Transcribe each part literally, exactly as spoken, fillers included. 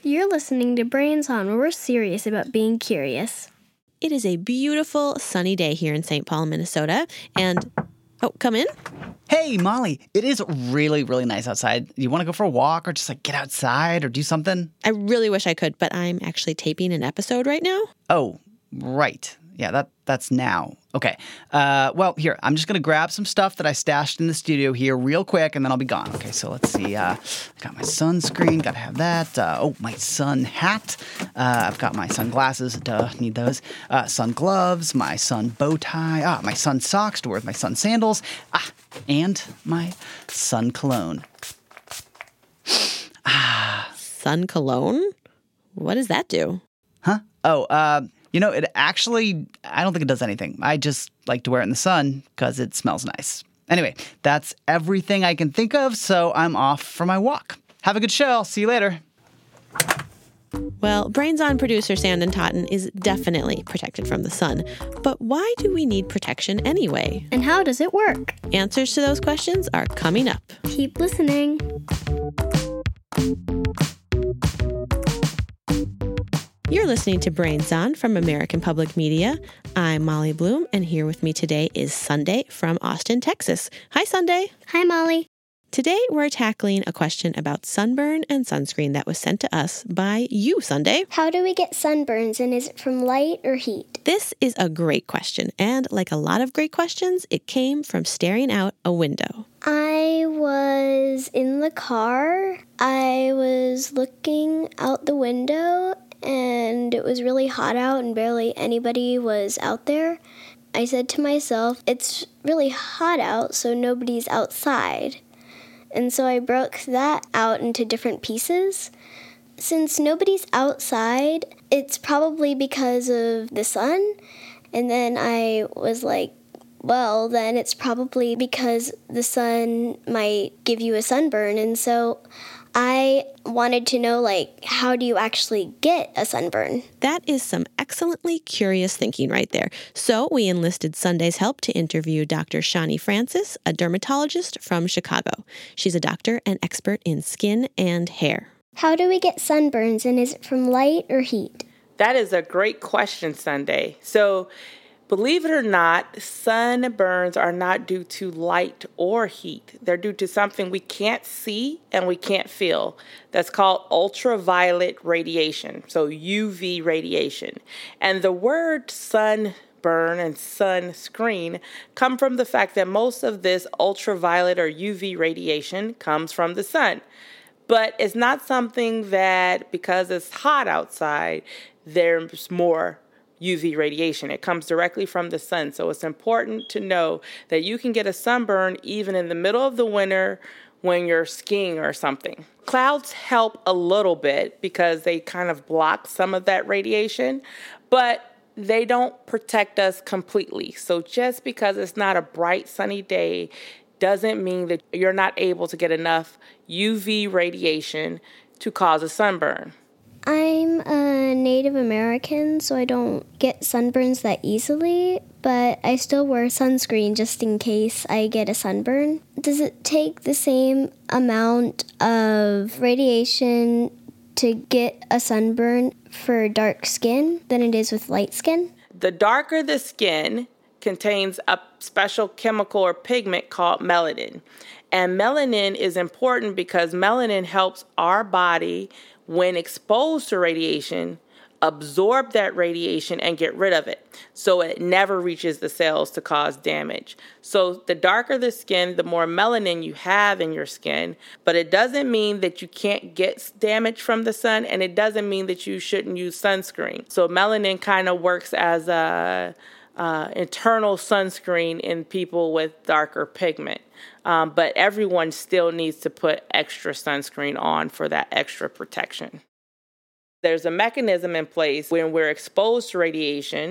You're listening to Brains On, where we're serious about being curious. It is a beautiful sunny day here in Saint Paul, Minnesota, and oh, come in. Hey, Molly, it is really, really nice outside. You want to go for a walk or just like get outside or do something? I really wish I could, but I'm actually taping an episode right now. Oh, right. Yeah, that that's now. Okay. Uh, well, here, I'm just going to grab some stuff that I stashed in the studio here real quick, and then I'll be gone. Okay, so let's see. Uh, I got my sunscreen. Got to have that. Uh, oh, my sun hat. Uh, I've got my sunglasses. Duh, need those. Uh, sun gloves, my sun bow tie. Ah, my sun socks to wear with my sun sandals. Ah, and my sun cologne. Ah. Sun cologne? What does that do? Huh? Oh, uh... You know, it actually, I don't think it does anything. I just like to wear it in the sun because it smells nice. Anyway, that's everything I can think of, so I'm off for my walk. Have a good show. I'll see you later. Well, Brains On producer Sandon Totten is definitely protected from the sun. But why do we need protection anyway? And how does it work? Answers to those questions are coming up. Keep listening. You're listening to Brains On from American Public Media. I'm Molly Bloom, and here with me today is Sunday from Austin, Texas. Hi, Sunday. Hi, Molly. Today, we're tackling a question about sunburn and sunscreen that was sent to us by you, Sunday. How do we get sunburns, and is it from light or heat? This is a great question, and like a lot of great questions, it came from staring out a window. I was in the car. I was looking out the window, and it was really hot out and barely anybody was out there. I said to myself, it's really hot out, so nobody's outside. And so I broke that out into different pieces. Since nobody's outside, it's probably because of the sun. And then I was like, well, then it's probably because the sun might give you a sunburn. And so I wanted to know, like, how do you actually get a sunburn? That is some excellently curious thinking right there. So we enlisted Sunday's help to interview Doctor Shani Francis, a dermatologist from Chicago. She's a doctor and expert in skin and hair. How do we get sunburns, and is it from light or heat? That is a great question, Sunday. So, believe it or not, sunburns are not due to light or heat. They're due to something we can't see and we can't feel. That's called ultraviolet radiation, so U V radiation. And the word sunburn and sunscreen come from the fact that most of this ultraviolet or U V radiation comes from the sun. But it's not something that, because it's hot outside, there's more U V radiation. It comes directly from the sun. So it's important to know that you can get a sunburn even in the middle of the winter when you're skiing or something. Clouds help a little bit because they kind of block some of that radiation, but they don't protect us completely. So just because it's not a bright sunny day doesn't mean that you're not able to get enough U V radiation to cause a sunburn. I'm a Native American, so I don't get sunburns that easily, but I still wear sunscreen just in case I get a sunburn. Does it take the same amount of radiation to get a sunburn for dark skin than it is with light skin? The darker the skin contains a special chemical or pigment called melanin. And melanin is important because melanin helps our body, when exposed to radiation, absorb that radiation and get rid of it, so it never reaches the cells to cause damage. So the darker the skin, the more melanin you have in your skin, but it doesn't mean that you can't get damage from the sun, and it doesn't mean that you shouldn't use sunscreen. So melanin kind of works as a uh, internal sunscreen in people with darker pigment. Um, but everyone still needs to put extra sunscreen on for that extra protection. There's a mechanism in place when we're exposed to radiation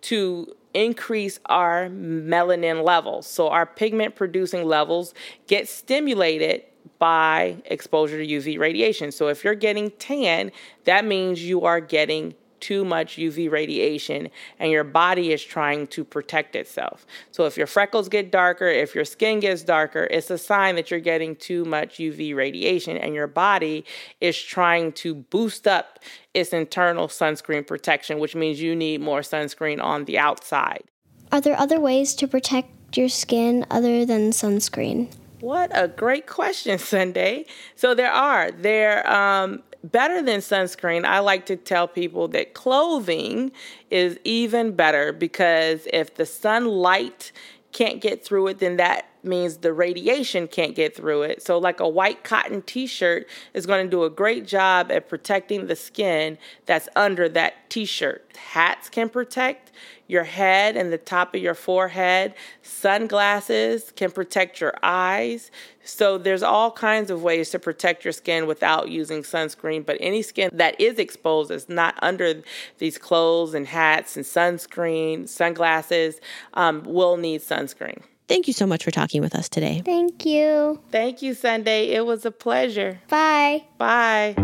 to increase our melanin levels. So our pigment producing levels get stimulated by exposure to U V radiation. So if you're getting tan, that means you are getting too much U V radiation, and your body is trying to protect itself. So if your freckles get darker, if your skin gets darker, it's a sign that you're getting too much U V radiation, and your body is trying to boost up its internal sunscreen protection, which means you need more sunscreen on the outside. Are there other ways to protect your skin other than sunscreen? What a great question, Sunday. So there are. They're um, better than sunscreen. I like to tell people that clothing is even better, because if the sunlight can't get through it, then that means the radiation can't get through it. So like a white cotton t-shirt is going to do a great job at protecting the skin that's under that t-shirt. Hats can protect your head and the top of your forehead. Sunglasses can protect your eyes. So there's all kinds of ways to protect your skin without using sunscreen, but any skin that is exposed is not under these clothes and hats and sunscreen, sunglasses, um, will need sunscreen. Thank you so much for talking with us today. Thank you. Thank you, Sunday. It was a pleasure. Bye. Bye.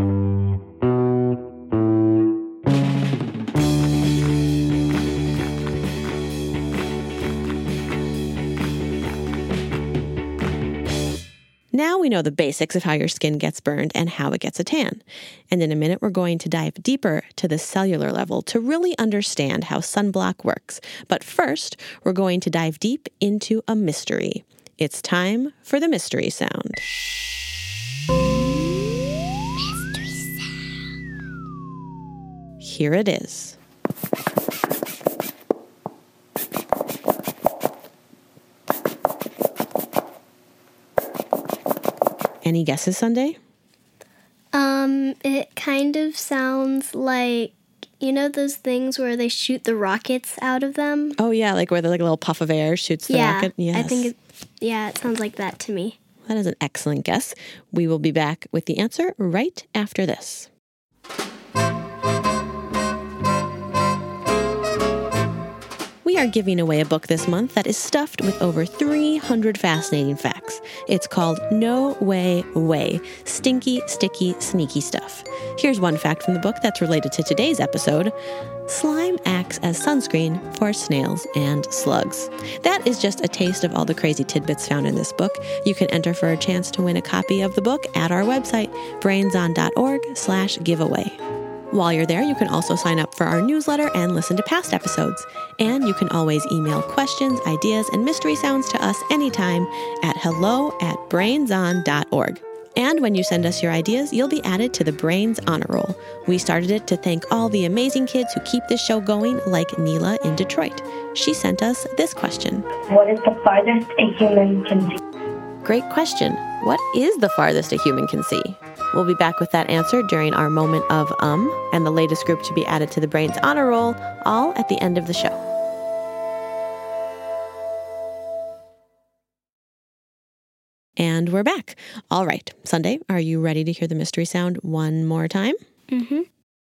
Now we know the basics of how your skin gets burned and how it gets a tan. And in a minute, we're going to dive deeper to the cellular level to really understand how sunblock works. But first, we're going to dive deep into a mystery. It's time for the mystery sound. Mystery sound. Here it is. Any guesses, Sunday? Um, it kind of sounds like, you know those things where they shoot the rockets out of them? Oh, yeah, like where the like, little puff of air shoots the yeah, rocket? Yes. I think, it, yeah, it sounds like that to me. That is an excellent guess. We will be back with the answer right after this. We are giving away a book this month that is stuffed with over three hundred fascinating facts. It's called No Way Way, Stinky, Sticky, Sneaky Stuff. Here's one fact from the book that's related to today's episode. Slime acts as sunscreen for snails and slugs. That is just a taste of all the crazy tidbits found in this book. You can enter for a chance to win a copy of the book at our website, brainson.org slash giveaway. While you're there, you can also sign up for our newsletter and listen to past episodes. And you can always email questions, ideas, and mystery sounds to us anytime at hello at brainson dot org. And when you send us your ideas, you'll be added to the Brains Honor Roll. We started it to thank all the amazing kids who keep this show going, like Neela in Detroit. She sent us this question. What is the farthest a human can see? Great question. What is the farthest a human can see? We'll be back with that answer during our moment of um and the latest group to be added to the Brains Honor Roll, all at the end of the show. And we're back. All right, Sunday, are you ready to hear the mystery sound one more time? Mm-hmm.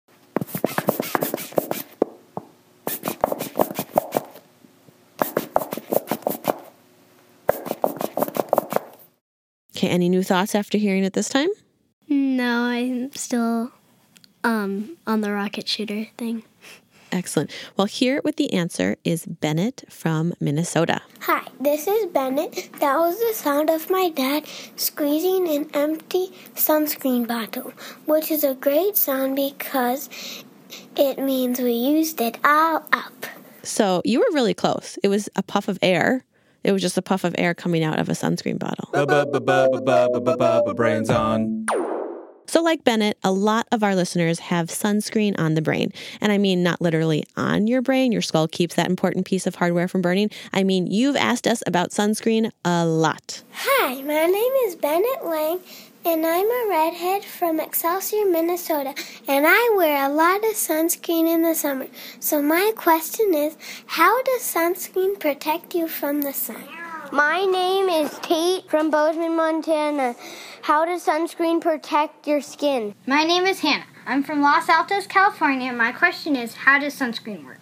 Okay, any new thoughts after hearing it this time? No, I'm still um on the rocket shooter thing. Excellent. Well, here with the answer is Bennett from Minnesota. Hi, this is Bennett. That was the sound of my dad squeezing an empty sunscreen bottle, which is a great sound because it means we used it all up. So you were really close. It was a puff of air. It was just a puff of air coming out of a sunscreen bottle. Brains on. So like Bennett, a lot of our listeners have sunscreen on the brain. And I mean not literally on your brain. Your skull keeps that important piece of hardware from burning. I mean, you've asked us about sunscreen a lot. Hi, my name is Bennett Lang, and I'm a redhead from Excelsior, Minnesota, and I wear a lot of sunscreen in the summer. So my question is, how does sunscreen protect you from the sun? My name is Tate from Bozeman, Montana. How does sunscreen protect your skin? My name is Hannah. I'm from Los Altos, California. My question is, how does sunscreen work?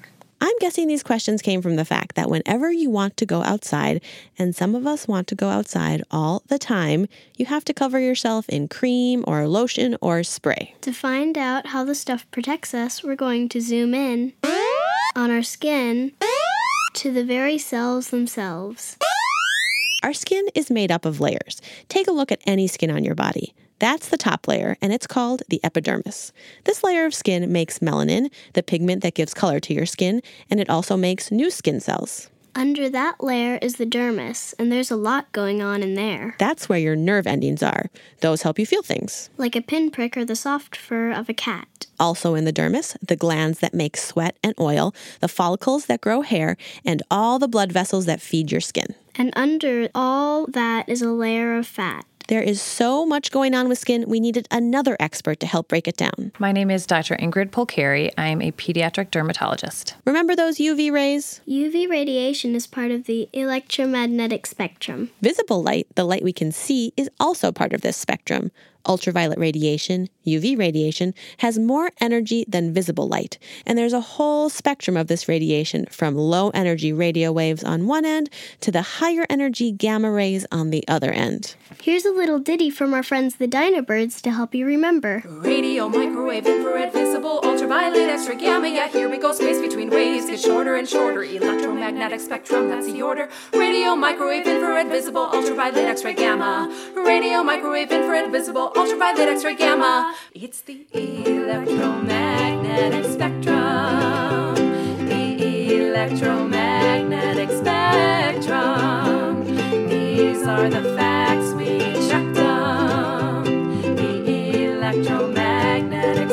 I'm guessing these questions came from the fact that whenever you want to go outside, and some of us want to go outside all the time, you have to cover yourself in cream or lotion or spray. To find out how the stuff protects us, we're going to zoom in on our skin to the very cells themselves. Our skin is made up of layers. Take a look at any skin on your body. That's the top layer, and it's called the epidermis. This layer of skin makes melanin, the pigment that gives color to your skin, and it also makes new skin cells. Under that layer is the dermis, and there's a lot going on in there. That's where your nerve endings are. Those help you feel things. Like a pinprick or the soft fur of a cat. Also in the dermis, the glands that make sweat and oil, the follicles that grow hair, and all the blood vessels that feed your skin. And under all that is a layer of fat. There is so much going on with skin, we needed another expert to help break it down. My name is Doctor Ingrid Polcari. I'm a pediatric dermatologist. Remember those U V rays? U V radiation is part of the electromagnetic spectrum. Visible light, the light we can see, is also part of this spectrum. Ultraviolet radiation, U V radiation, has more energy than visible light, and there's a whole spectrum of this radiation from low-energy radio waves on one end to the higher-energy gamma rays on the other end. Here's a little ditty from our friends the Dynabirds to help you remember. Radio, microwave, infrared, visible, ultraviolet, extra gamma, yeah, here we go, space between waves gets shorter and shorter, electromagnetic spectrum, that's the order. Radio, microwave, infrared, visible, ultraviolet, extra gamma. Radio, microwave, infrared, visible, ultraviolet, X-ray, gamma. It's the electromagnetic spectrum. The electromagnetic spectrum. These are the facts, we checked them. The electromagnetic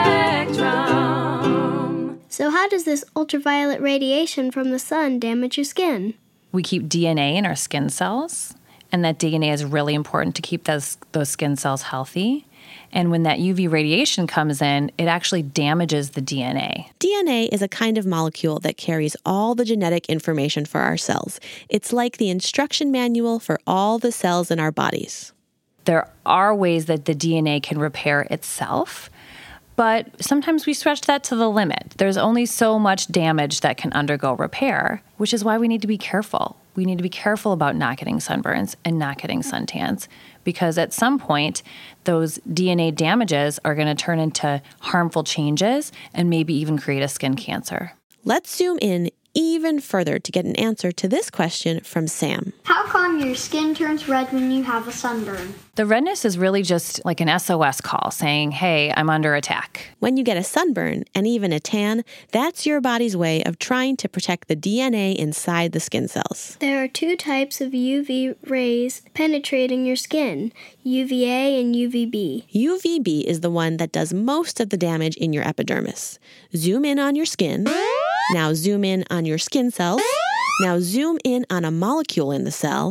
spectrum. So how does this ultraviolet radiation from the sun damage your skin? We keep D N A in our skin cells. And that D N A is really important to keep those those skin cells healthy. And when that U V radiation comes in, it actually damages the D N A. D N A is a kind of molecule that carries all the genetic information for our cells. It's like the instruction manual for all the cells in our bodies. There are ways that the D N A can repair itself, but sometimes we stretch that to the limit. There's only so much damage that can undergo repair, which is why we need to be careful. We need to be careful about not getting sunburns and not getting suntans, because at some point, those D N A damages are going to turn into harmful changes and maybe even create a skin cancer. Let's zoom in even further to get an answer to this question from Sam. How come your skin turns red when you have a sunburn? The redness is really just like an S O S call saying, hey, I'm under attack. When you get a sunburn and even a tan, that's your body's way of trying to protect the D N A inside the skin cells. There are two types of U V rays penetrating your skin, U V A and U V B. U V B is the one that does most of the damage in your epidermis. Zoom in on your skin. Now zoom in on your skin cells. Now zoom in on a molecule in the cell.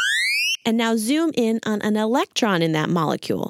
And now zoom in on an electron in that molecule.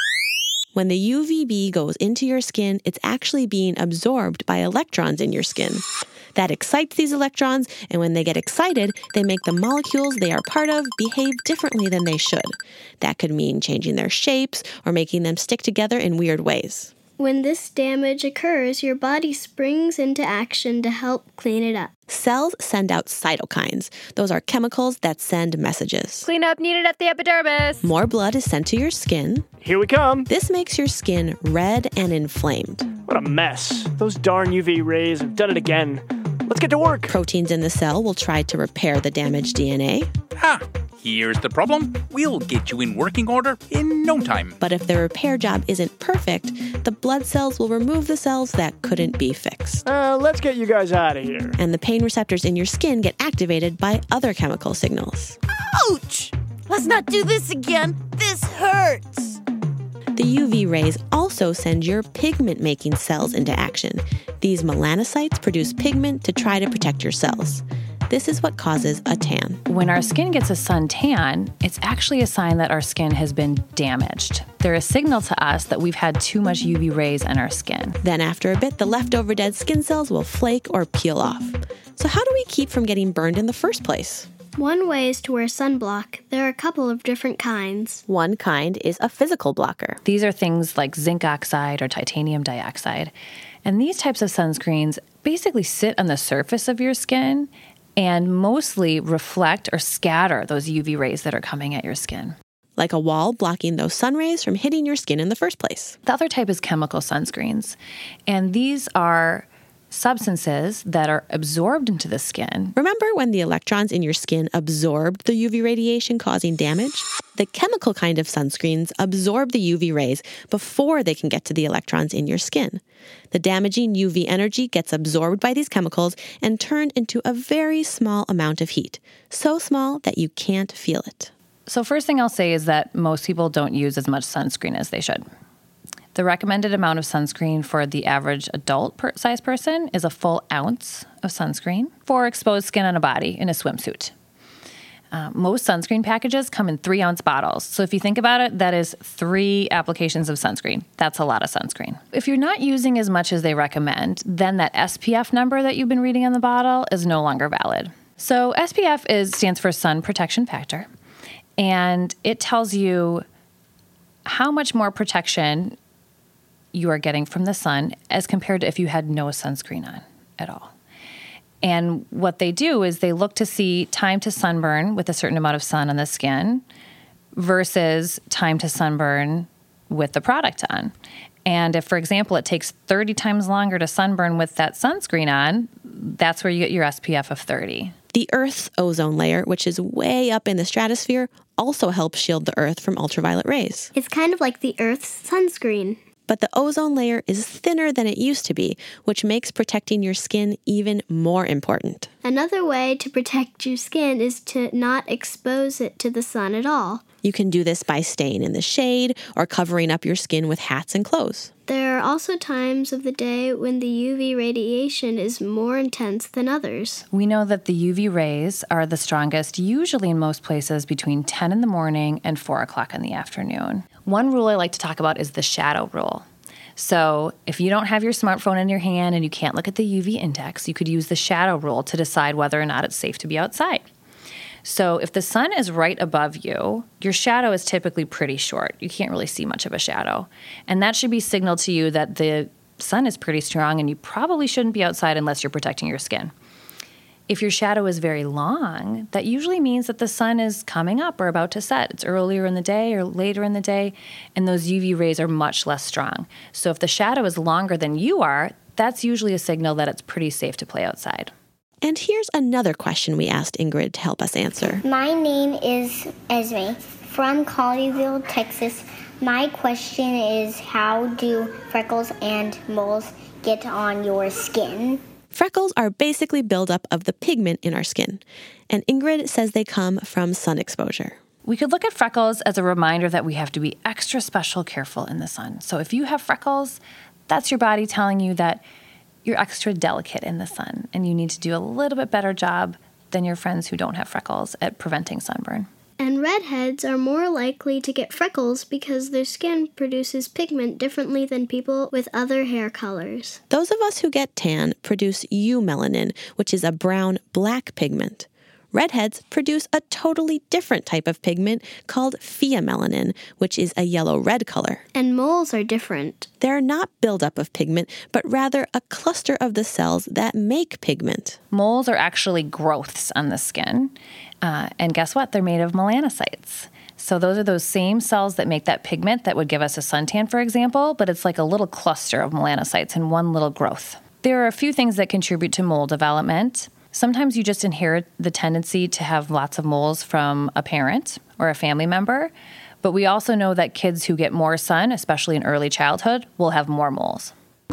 When the U V B goes into your skin, it's actually being absorbed by electrons in your skin. That excites these electrons, and when they get excited, they make the molecules they are part of behave differently than they should. That could mean changing their shapes or making them stick together in weird ways. When this damage occurs, your body springs into action to help clean it up. Cells send out cytokines. Those are chemicals that send messages. Cleanup needed at the epidermis. More blood is sent to your skin. Here we come. This makes your skin red and inflamed. What a mess. Those darn U V rays have done it again. Let's get to work. Proteins in the cell will try to repair the damaged D N A. Ha! Here's the problem. We'll get you in working order in no time. But if the repair job isn't perfect, the blood cells will remove the cells that couldn't be fixed. Uh, let's get you guys out of here. And the pain receptors in your skin get activated by other chemical signals. Ouch! Let's not do this again. This hurts. The U V rays also send your pigment-making cells into action. These melanocytes produce pigment to try to protect your cells. This is what causes a tan. When our skin gets a suntan, it's actually a sign that our skin has been damaged. They're a signal to us that we've had too much U V rays in our skin. Then after a bit, the leftover dead skin cells will flake or peel off. So how do we keep from getting burned in the first place? One way is to wear sunblock. There are a couple of different kinds. One kind is a physical blocker. These are things like zinc oxide or titanium dioxide. And these types of sunscreens basically sit on the surface of your skin and mostly reflect or scatter those U V rays that are coming at your skin. Like a wall blocking those sun rays from hitting your skin in the first place. The other type is chemical sunscreens. And these are substances that are absorbed into the skin. Remember when the electrons in your skin absorbed the U V radiation, causing damage? The chemical kind of sunscreens absorb the U V rays before they can get to the electrons in your skin. The damaging U V energy gets absorbed by these chemicals and turned into a very small amount of heat, so small that you can't feel it. So first thing I'll say is that most people don't use as much sunscreen as they should. The recommended amount of sunscreen for the average adult per- size person is a full ounce of sunscreen for exposed skin on a body in a swimsuit. Uh, most sunscreen packages come in three ounce bottles. So if you think about it, that is three applications of sunscreen. That's a lot of sunscreen. If you're not using as much as they recommend, then that S P F number that you've been reading on the bottle is no longer valid. So S P F is stands for sun protection factor, and it tells you how much more protection you are getting from the sun as compared to if you had no sunscreen on at all. And what they do is they look to see time to sunburn with a certain amount of sun on the skin versus time to sunburn with the product on. And if, for example, it takes thirty times longer to sunburn with that sunscreen on, that's where you get your S P F of thirty. The Earth's ozone layer, which is way up in the stratosphere, also helps shield the Earth from ultraviolet rays. It's kind of like the Earth's sunscreen. But the ozone layer is thinner than it used to be, which makes protecting your skin even more important. Another way to protect your skin is to not expose it to the sun at all. You can do this by staying in the shade or covering up your skin with hats and clothes. There are also times of the day when the U V radiation is more intense than others. We know that the U V rays are the strongest usually in most places between ten in the morning and four o'clock in the afternoon. One rule I like to talk about is the shadow rule. So if you don't have your smartphone in your hand and you can't look at the U V index, you could use the shadow rule to decide whether or not it's safe to be outside. So if the sun is right above you, your shadow is typically pretty short. You can't really see much of a shadow. And that should be signal to you that the sun is pretty strong and you probably shouldn't be outside unless you're protecting your skin. If your shadow is very long, that usually means that the sun is coming up or about to set. It's earlier in the day or later in the day, and those U V rays are much less strong. So if the shadow is longer than you are, that's usually a signal that it's pretty safe to play outside. And here's another question we asked Ingrid to help us answer. My name is Esme from Colleyville, Texas. My question is, how do freckles and moles get on your skin? Freckles are basically buildup of the pigment in our skin, and Ingrid says they come from sun exposure. We could look at freckles as a reminder that we have to be extra special careful in the sun. So if you have freckles, that's your body telling you that you're extra delicate in the sun and you need to do a little bit better job than your friends who don't have freckles at preventing sunburn. And redheads are more likely to get freckles because their skin produces pigment differently than people with other hair colors. Those of us who get tan produce eumelanin, which is a brown-black pigment. Redheads produce a totally different type of pigment called pheomelanin, which is a yellow-red color. And moles are different. They're not buildup of pigment, but rather a cluster of the cells that make pigment. Moles are actually growths on the skin. Uh, and guess what? They're made of melanocytes. So those are those same cells that make that pigment that would give us a suntan, for example, but it's like a little cluster of melanocytes in one little growth. There are a few things that contribute to mole development. Sometimes you just inherit the tendency to have lots of moles from a parent or a family member, but we also know that kids who get more sun, especially in early childhood, will have more moles.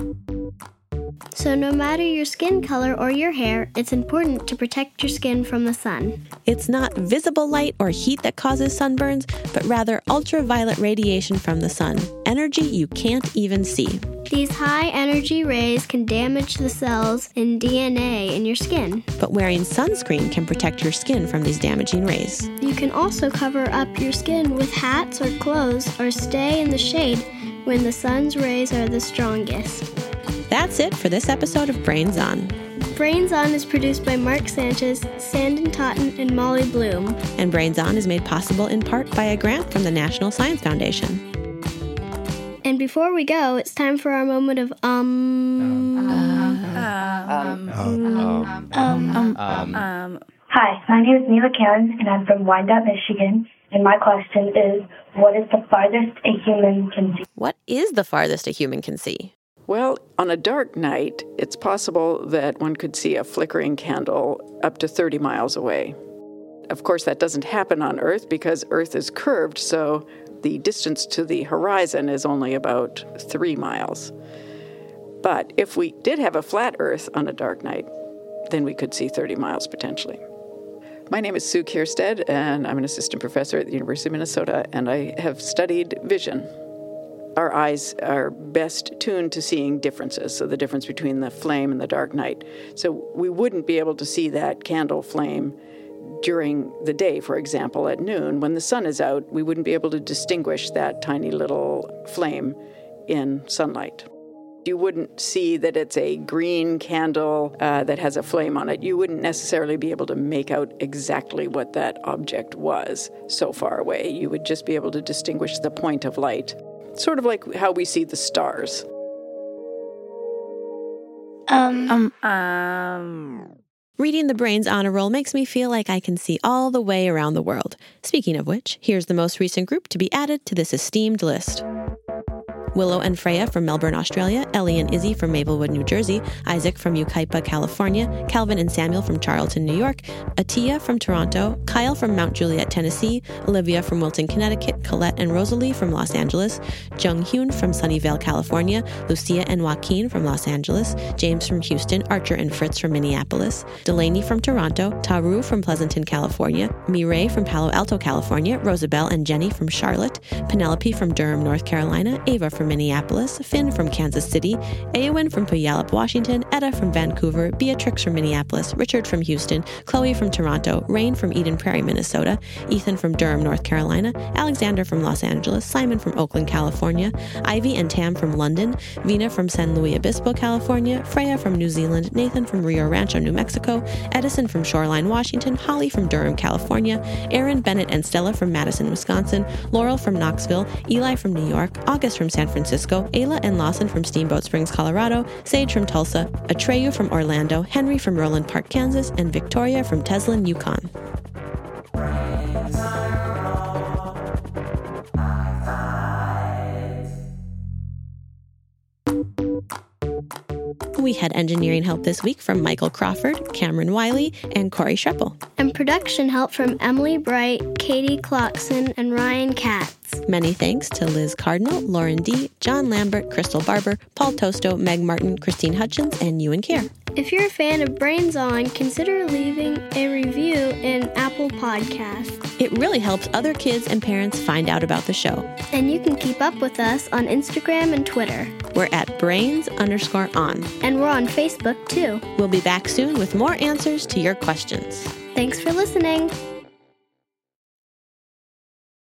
So no matter your skin color or your hair, it's important to protect your skin from the sun. It's not visible light or heat that causes sunburns, but rather ultraviolet radiation from the sun, energy you can't even see. These high-energy rays can damage the cells and D N A in your skin. But wearing sunscreen can protect your skin from these damaging rays. You can also cover up your skin with hats or clothes or stay in the shade when the sun's rays are the strongest. That's it for this episode of Brains On. Brains On is produced by Mark Sanchez, Sandon Totten, and Molly Bloom. And Brains On is made possible in part by a grant from the National Science Foundation. And before we go, it's time for our moment of um. Um. Um. Um. Um. Um. Hi, my name is Neela Karen, and I'm from Wyandotte, Michigan. And my question is, what is the farthest a human can see? What is the farthest a human can see? Well, on a dark night, it's possible that one could see a flickering candle up to thirty miles away. Of course, that doesn't happen on Earth because Earth is curved, so the distance to the horizon is only about three miles. But if we did have a flat Earth on a dark night, then we could see thirty miles potentially. My name is Sue Kierstead, and I'm an assistant professor at the University of Minnesota, and I have studied vision. Our eyes are best tuned to seeing differences, so the difference between the flame and the dark night. So we wouldn't be able to see that candle flame during the day, for example, at noon. When the sun is out, we wouldn't be able to distinguish that tiny little flame in sunlight. You wouldn't see that it's a green candle uh, that has a flame on it. You wouldn't necessarily be able to make out exactly what that object was so far away. You would just be able to distinguish the point of light, sort of like how we see the stars. Um. Um. Um. Reading the Brains Honor Roll makes me feel like I can see all the way around the world. Speaking of which, here's the most recent group to be added to this esteemed list. Willow and Freya from Melbourne, Australia, Ellie and Izzy from Maplewood, New Jersey, Isaac from Yucaipa, California, Calvin and Samuel from Charlton, New York, Atia from Toronto, Kyle from Mount Juliet, Tennessee, Olivia from Wilton, Connecticut, Colette and Rosalie from Los Angeles, Jung Hyun from Sunnyvale, California, Lucia and Joaquin from Los Angeles, James from Houston, Archer and Fritz from Minneapolis, Delaney from Toronto, Taru from Pleasanton, California, Mireille from Palo Alto, California, Rosabelle and Jenny from Charlotte, Penelope from Durham, North Carolina, Ava from Minneapolis, Finn from Kansas City, Eowyn from Puyallup, Washington, Etta from Vancouver, Beatrix from Minneapolis, Richard from Houston, Chloe from Toronto, Rain from Eden Prairie, Minnesota, Ethan from Durham, North Carolina, Alexander from Los Angeles, Simon from Oakland, California, Ivy and Tam from London, Vina from San Luis Obispo, California, Freya from New Zealand, Nathan from Rio Rancho, New Mexico, Edison from Shoreline, Washington, Holly from Durham, California, Aaron, Bennett, and Stella from Madison, Wisconsin, Laurel from Knoxville, Eli from New York, August from San Francisco, Ayla and Lawson from Steamboat Springs, Colorado, Sage from Tulsa, Atreyu from Orlando, Henry from Roland Park, Kansas, and Victoria from Teslin, Yukon. We had engineering help this week from Michael Crawford, Cameron Wiley, and Corey Schreppel. And production help from Emily Bright, Katie Clarkson, and Ryan Katz. Many thanks to Liz Cardinal, Lauren D., John Lambert, Crystal Barber, Paul Tosto, Meg Martin, Christine Hutchins, and Ewan Kerr. If you're a fan of Brains On, consider leaving a review in Apple Podcasts. It really helps other kids and parents find out about the show. And you can keep up with us on Instagram and Twitter. We're at brains underscore on. And we're on Facebook, too. We'll be back soon with more answers to your questions. Thanks for listening.